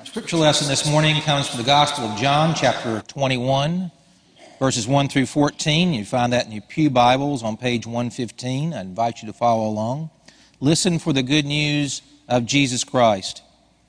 Scripture lesson this morning comes from the Gospel of John, chapter 21, verses 1 through 14. You find that in your pew Bibles on page 115. I invite you to follow along. Listen for the good news of Jesus Christ.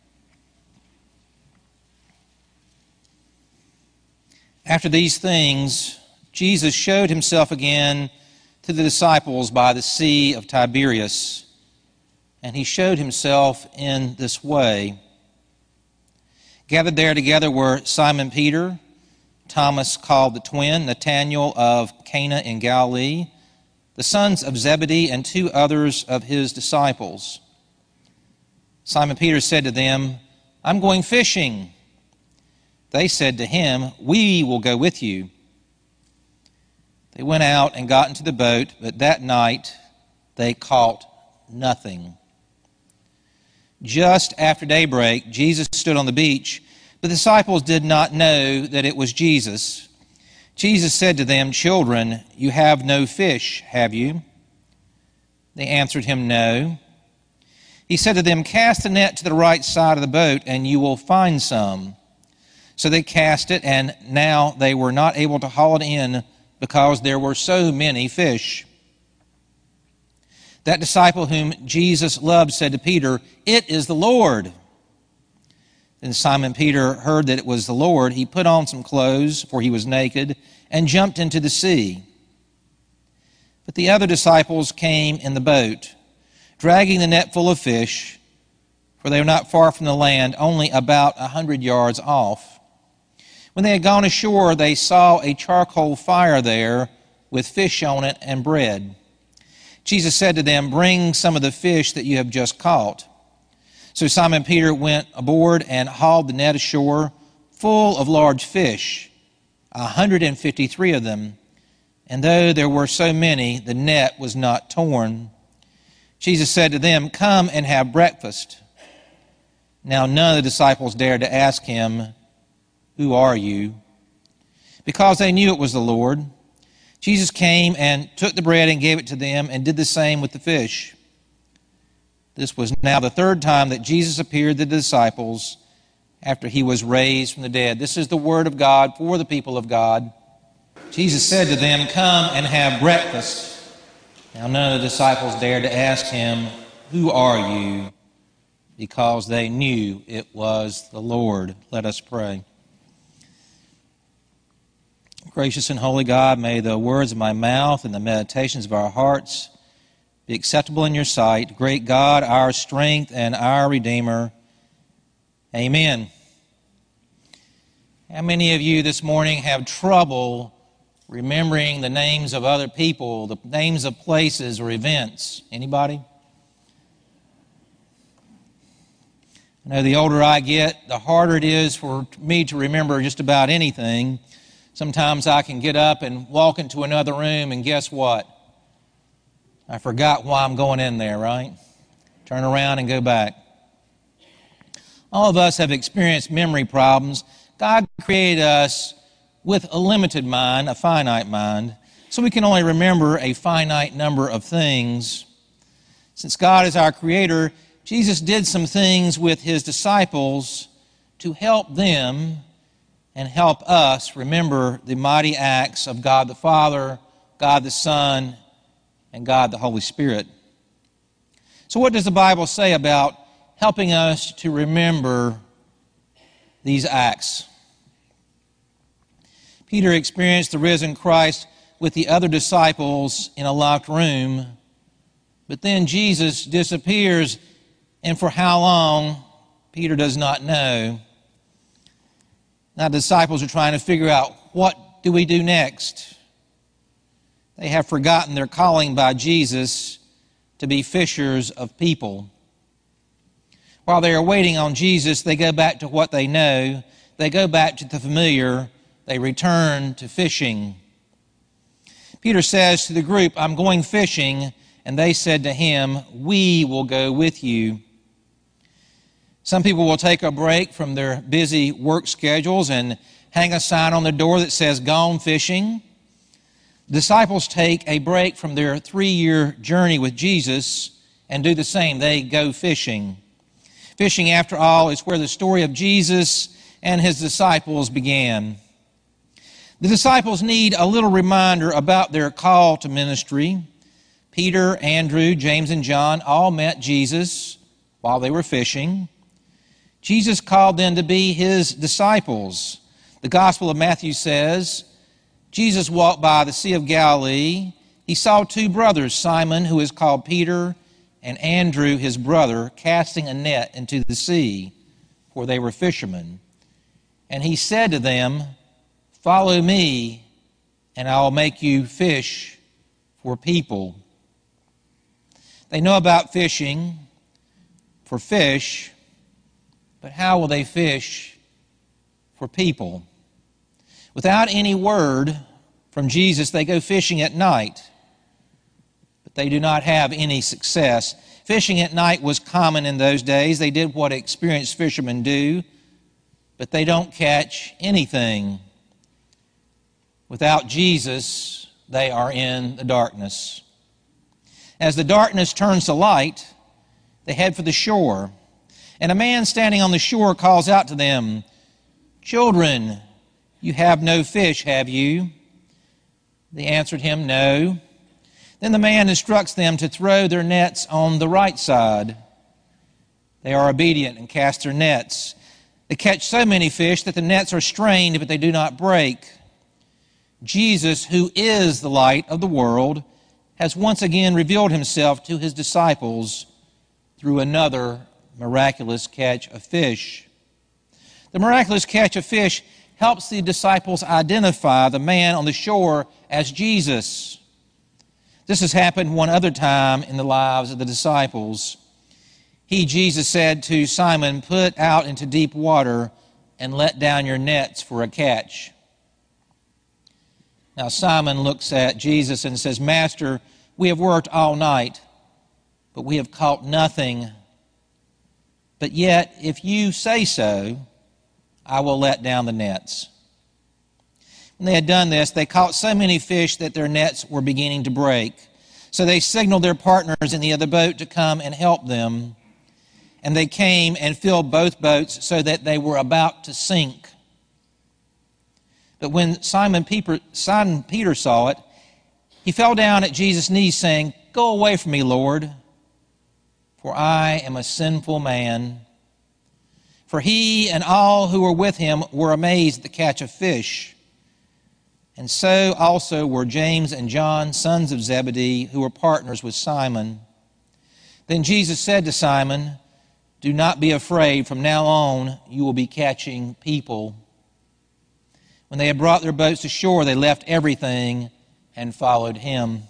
After these things, Jesus showed himself again to the disciples by the Sea of Tiberias, and he showed himself in this way. Gathered there together were Simon Peter, Thomas called the twin, Nathanael of Cana in Galilee, the sons of Zebedee, and two others of his disciples. Simon Peter said to them, "I'm going fishing." They said to him, "We will go with you." They went out and got into the boat, but that night they caught nothing. Just after daybreak, Jesus stood on the beach. The disciples did not know that it was Jesus. Jesus said to them, "Children, you have no fish, have you?" They answered him, "No." He said to them, "Cast the net to the right side of the boat, and you will find some." So they cast it, and now they were not able to haul it in because there were so many fish. That disciple whom Jesus loved said to Peter, "It is the Lord." Then Simon Peter heard that it was the Lord. He put on some clothes, for he was naked, and jumped into the sea. But the other disciples came in the boat, dragging the net full of fish, for they were not far from the land, only about 100 yards off. When they had gone ashore, they saw a charcoal fire there with fish on it and bread. Jesus said to them, "Bring some of the fish that you have just caught." So Simon Peter went aboard and hauled the net ashore, full of large fish, 153 of them. And though there were so many, the net was not torn. Jesus said to them, "Come and have breakfast." Now none of the disciples dared to ask him, "Who are you?" because they knew it was the Lord. Jesus came and took the bread and gave it to them and did the same with the fish. This was now the third time that Jesus appeared to the disciples after he was raised from the dead. This is the word of God for the people of God. Jesus said to them, "Come and have breakfast." Now none of the disciples dared to ask him, "Who are you?" because they knew it was the Lord. Let us pray. Gracious and holy God, may the words of my mouth and the meditations of our hearts be acceptable in your sight. Great God, our strength and our Redeemer. Amen. How many of you this morning have trouble remembering the names of other people, the names of places or events? Anybody? I know the older I get, the harder it is for me to remember just about anything. Sometimes I can get up and walk into another room and guess what? I forgot why I'm going in there, right? Turn around and go back. All of us have experienced memory problems. God created us with a limited mind, a finite mind, so we can only remember a finite number of things. Since God is our Creator, Jesus did some things with his disciples to help them and help us remember the mighty acts of God the Father, God the Son, and God the Holy Spirit. So what does the Bible say about helping us to remember these acts? Peter experienced the risen Christ with the other disciples in a locked room, but then Jesus disappears, and for how long, Peter does not know. Now the disciples are trying to figure out, what do we do next? They have forgotten their calling by Jesus to be fishers of people. While they are waiting on Jesus, they go back to what they know. They go back to the familiar. They return to fishing. Peter says to the group, "I'm going fishing," and they said to him, "We will go with you." Some people will take a break from their busy work schedules and hang a sign on the door that says, "Gone fishing." Disciples take a break from their 3-year journey with Jesus and do the same. They go fishing. Fishing, after all, is where the story of Jesus and his disciples began. The disciples need a little reminder about their call to ministry. Peter, Andrew, James, and John all met Jesus while they were fishing. Jesus called them to be his disciples. The Gospel of Matthew says, Jesus walked by the Sea of Galilee. He saw two brothers, Simon, who is called Peter, and Andrew, his brother, casting a net into the sea, for they were fishermen. And he said to them, Follow me, and I will make you fish for people. They know about fishing for fish, but how will they fish for people? Without any word from Jesus, they go fishing at night, but they do not have any success. Fishing at night was common in those days. They did what experienced fishermen do, but they don't catch anything. Without Jesus, they are in the darkness. As the darkness turns to light, they head for the shore. And a man standing on the shore calls out to them, Children, you have no fish, have you? They answered him, No. Then the man instructs them to throw their nets on the right side. They are obedient and cast their nets. They catch so many fish that the nets are strained, but they do not break. Jesus, who is the light of the world, has once again revealed himself to his disciples through another miraculous catch of fish. The miraculous catch of fish helps the disciples identify the man on the shore as Jesus. This has happened one other time in the lives of the disciples. He, Jesus, said to Simon, Put out into deep water and let down your nets for a catch. Now Simon looks at Jesus and says, Master, we have worked all night, but we have caught nothing. But yet, if you say so, I will let down the nets. When they had done this, they caught so many fish that their nets were beginning to break. So they signaled their partners in the other boat to come and help them. And they came and filled both boats so that they were about to sink. But when Simon Peter saw it, he fell down at Jesus' knees, saying, Go away from me, Lord, for I am a sinful man. For he and all who were with him were amazed at the catch of fish. And so also were James and John, sons of Zebedee, who were partners with Simon. Then Jesus said to Simon, Do not be afraid. From now on, you will be catching people. When they had brought their boats to shore, they left everything and followed him.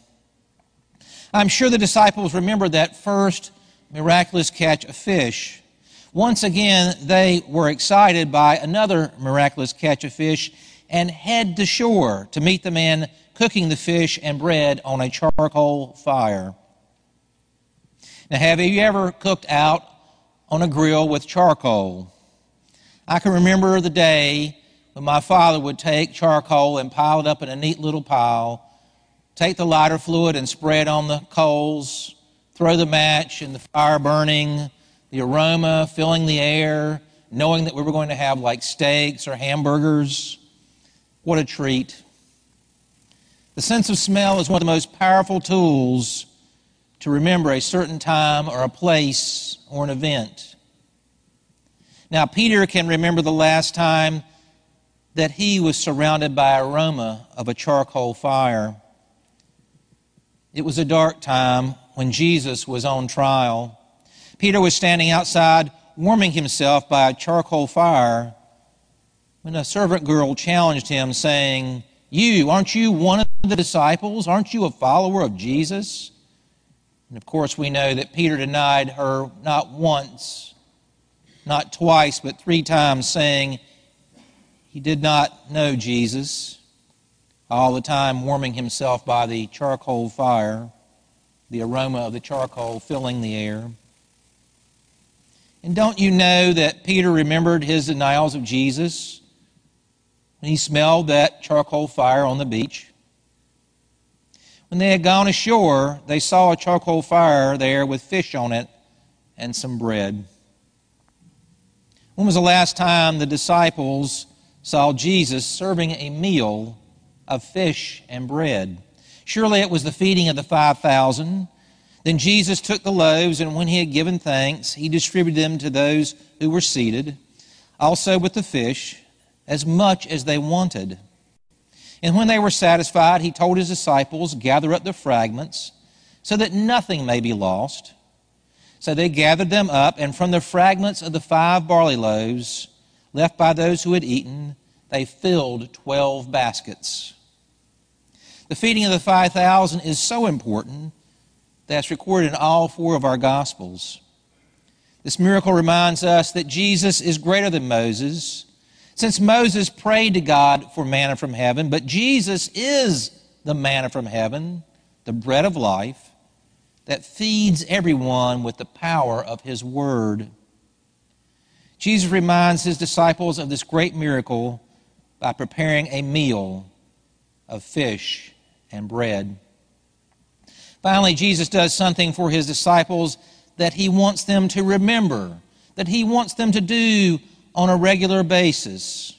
I'm sure the disciples remember that first miraculous catch of fish. Once again, they were excited by another miraculous catch of fish and head to shore to meet the man cooking the fish and bread on a charcoal fire. Now, have you ever cooked out on a grill with charcoal? I can remember the day when my father would take charcoal and pile it up in a neat little pile, take the lighter fluid and spray it on the coals, throw the match and the fire burning, the aroma filling the air, knowing that we were going to have like steaks or hamburgers. What a treat. The sense of smell is one of the most powerful tools to remember a certain time or a place or an event. Now, Peter can remember the last time that he was surrounded by aroma of a charcoal fire. It was a dark time when Jesus was on trial. Peter was standing outside warming himself by a charcoal fire when a servant girl challenged him, saying, aren't you one of the disciples? Aren't you a follower of Jesus? And of course we know that Peter denied her not once, not twice, but 3 times, saying he did not know Jesus, all the time warming himself by the charcoal fire, the aroma of the charcoal filling the air. And don't you know that Peter remembered his denials of Jesus when he smelled that charcoal fire on the beach? When they had gone ashore, they saw a charcoal fire there with fish on it and some bread. When was the last time the disciples saw Jesus serving a meal of fish and bread? Surely it was the feeding of the 5,000. Then Jesus took the loaves, and when he had given thanks, he distributed them to those who were seated, also with the fish, as much as they wanted. And when they were satisfied, he told his disciples, "Gather up the fragments, so that nothing may be lost." So they gathered them up, and from the fragments of the 5 barley loaves left by those who had eaten, they filled 12 baskets. The feeding of the 5,000 is so important that it's recorded in all 4 of our Gospels. This miracle reminds us that Jesus is greater than Moses, since Moses prayed to God for manna from heaven, but Jesus is the manna from heaven, the bread of life, that feeds everyone with the power of his word. Jesus reminds his disciples of this great miracle by preparing a meal of fish and bread. Finally, Jesus does something for his disciples that he wants them to remember, that he wants them to do on a regular basis.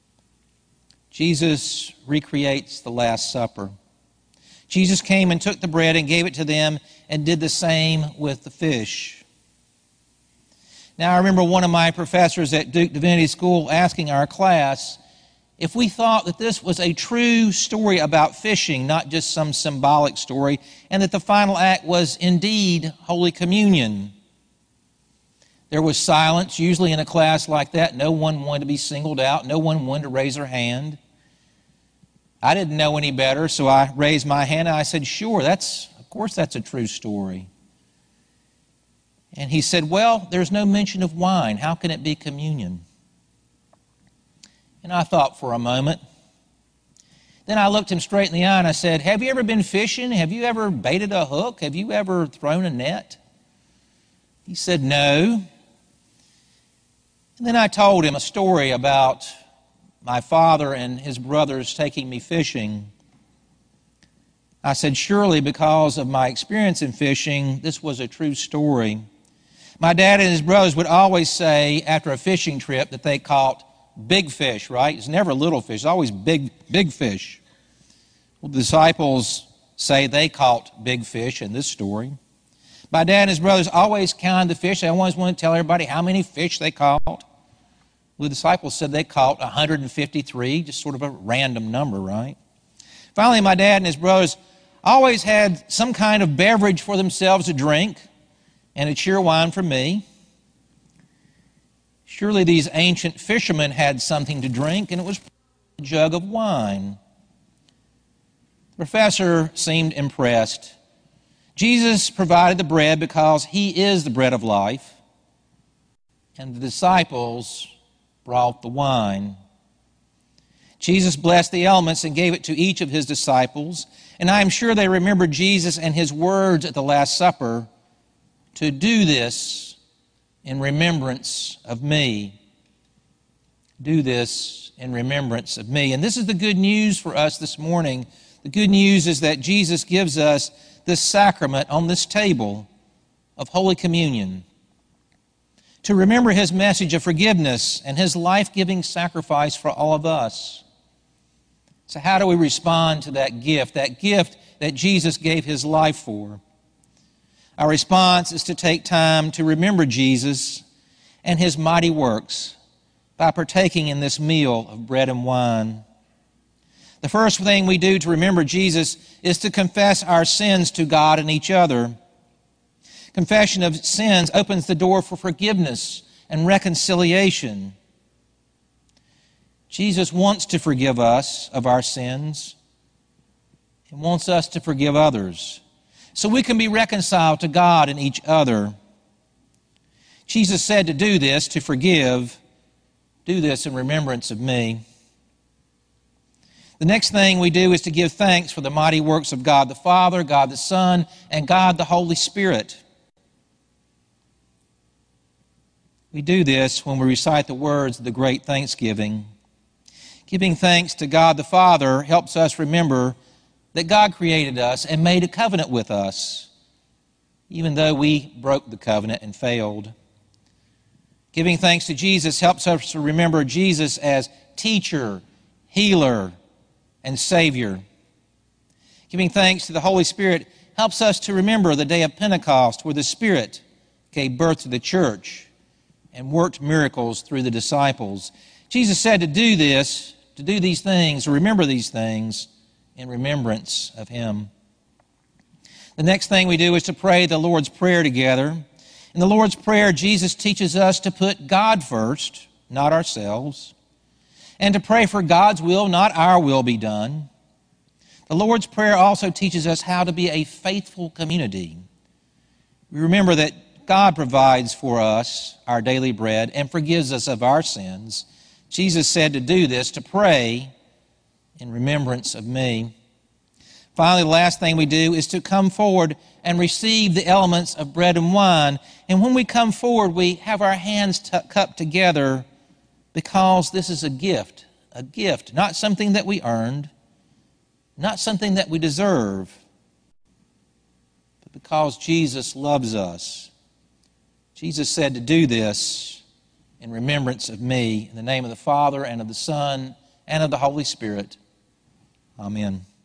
Jesus recreates the Last Supper. Jesus came and took the bread and gave it to them and did the same with the fish. Now, I remember one of my professors at Duke Divinity School asking our class if we thought that this was a true story about fishing, not just some symbolic story, and that the final act was indeed Holy Communion. There was silence, usually in a class like that. No one wanted to be singled out. No one wanted to raise their hand. I didn't know any better, so I raised my hand and I said, "Sure, of course that's a true story." And he said, "Well, there's no mention of wine. How can it be communion?" And I thought for a moment. Then I looked him straight in the eye and I said, "Have you ever been fishing? Have you ever baited a hook? Have you ever thrown a net?" He said, "No." And then I told him a story about my father and his brothers taking me fishing. I said, "Surely because of my experience in fishing, this was a true story." My dad and his brothers would always say after a fishing trip that they caught big fish, right? It's never little fish, it's always big fish. Well, the disciples say they caught big fish in this story. My dad and his brothers always counted the fish. They always wanted to tell everybody how many fish they caught. The disciples said they caught 153, just sort of a random number, right? Finally, my dad and his brothers always had some kind of beverage for themselves to drink and a cheerwine for me. Surely these ancient fishermen had something to drink, and it was a jug of wine. The professor seemed impressed. Jesus provided the bread because he is the bread of life, and the disciples brought the wine. Jesus blessed the elements and gave it to each of his disciples, and I am sure they remembered Jesus and his words at the Last Supper to do this in remembrance of me. Do this in remembrance of me. And this is the good news for us this morning. The good news is that Jesus gives us this sacrament on this table of Holy Communion to remember his message of forgiveness and his life-giving sacrifice for all of us. So how do we respond to that gift that Jesus gave his life for? Our response is to take time to remember Jesus and his mighty works by partaking in this meal of bread and wine. The first thing we do to remember Jesus is to confess our sins to God and each other. Confession of sins opens the door for forgiveness and reconciliation. Jesus wants to forgive us of our sins and wants us to forgive others so we can be reconciled to God and each other. Jesus said to do this, to forgive, do this in remembrance of me. The next thing we do is to give thanks for the mighty works of God the Father, God the Son, and God the Holy Spirit. We do this when we recite the words of the great Thanksgiving. Giving thanks to God the Father helps us remember that God created us and made a covenant with us, even though we broke the covenant and failed. Giving thanks to Jesus helps us to remember Jesus as teacher, healer, and Savior. Giving thanks to the Holy Spirit helps us to remember the day of Pentecost, where the Spirit gave birth to the church and worked miracles through the disciples. Jesus said to do this, to do these things, to remember these things in remembrance of Him. The next thing we do is to pray the Lord's Prayer together. In the Lord's Prayer, Jesus teaches us to put God first, not ourselves, and to pray for God's will, not our will, be done. The Lord's Prayer also teaches us how to be a faithful community. We remember that God provides for us our daily bread and forgives us of our sins. Jesus said to do this, to pray in remembrance of me. Finally, the last thing we do is to come forward and receive the elements of bread and wine. And when we come forward, we have our hands cupped together because this is a gift, not something that we earned, not something that we deserve, but because Jesus loves us. Jesus said to do this in remembrance of me, in the name of the Father and of the Son and of the Holy Spirit. Amen.